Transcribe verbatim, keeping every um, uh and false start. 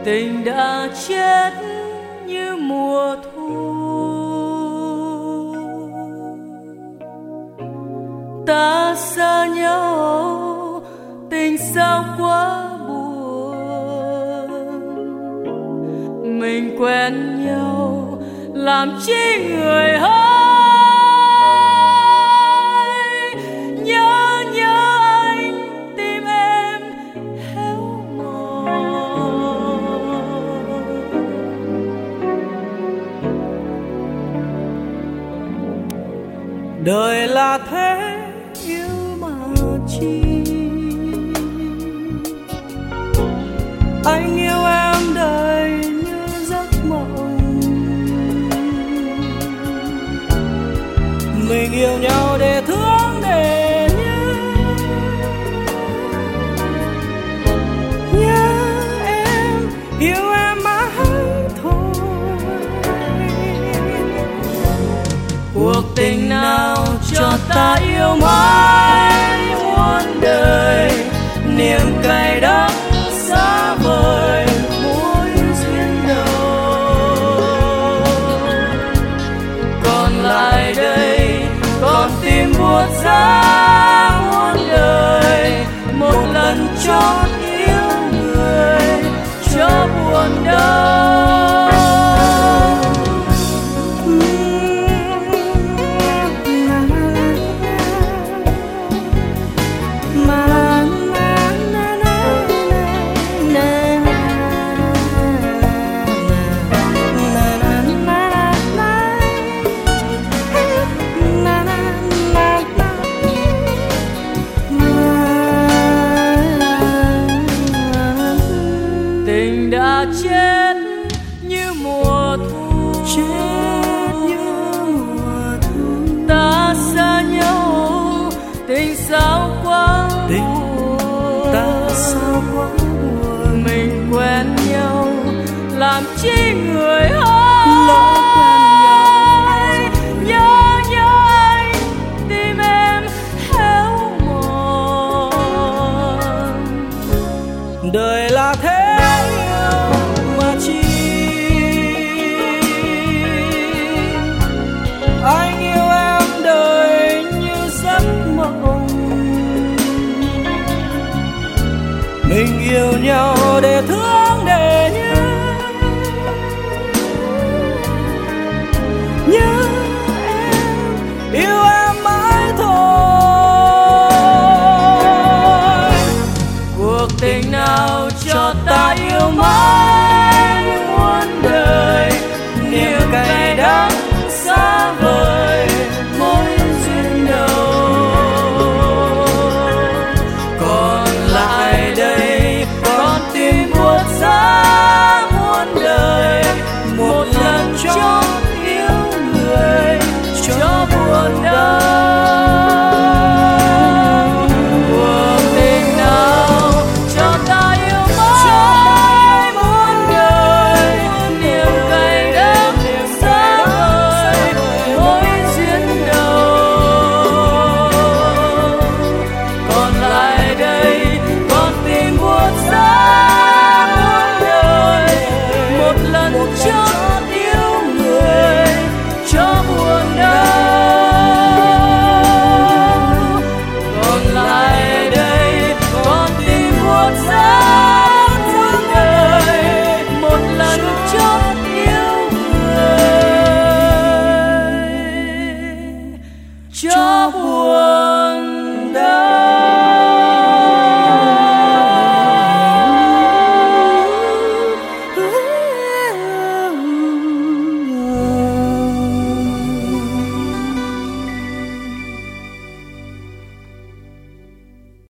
tình đã chết như mùa thu. Ta xa nhau tình sao quá buồn, mình quen nhau làm chi người hỡi. Nhớ nhớ anh tim em héo mòn. Đời là thế yêu mà chi, anh yêu em đời như giấc mộng. Mình yêu nhau để thương để nhớ, nhớ em, yêu em mãi thôi. Cuộc tình nào cho ta yêu mãi muôn đời, niềm cay đắng xa vời mối duyên đầu. Còn lại đây con tim buốt giá muôn đời, một lần chót yêu người cho buồn đau. Tình đã chết như mùa thu, chết như mùa thu. Ta xa nhau tình sao quá buồn, ta sao quá buồn. Mình quen nhau làm chi người hỡi. Nhớ nhớ anh tim em héo mòn. Đời là thế mà chi, anh yêu em đời như giấc mộng. Mình yêu nhau để thương để nhớ, nhớ em, yêu em mãi thôi. Cuộc tình nào cho ta yêu mãi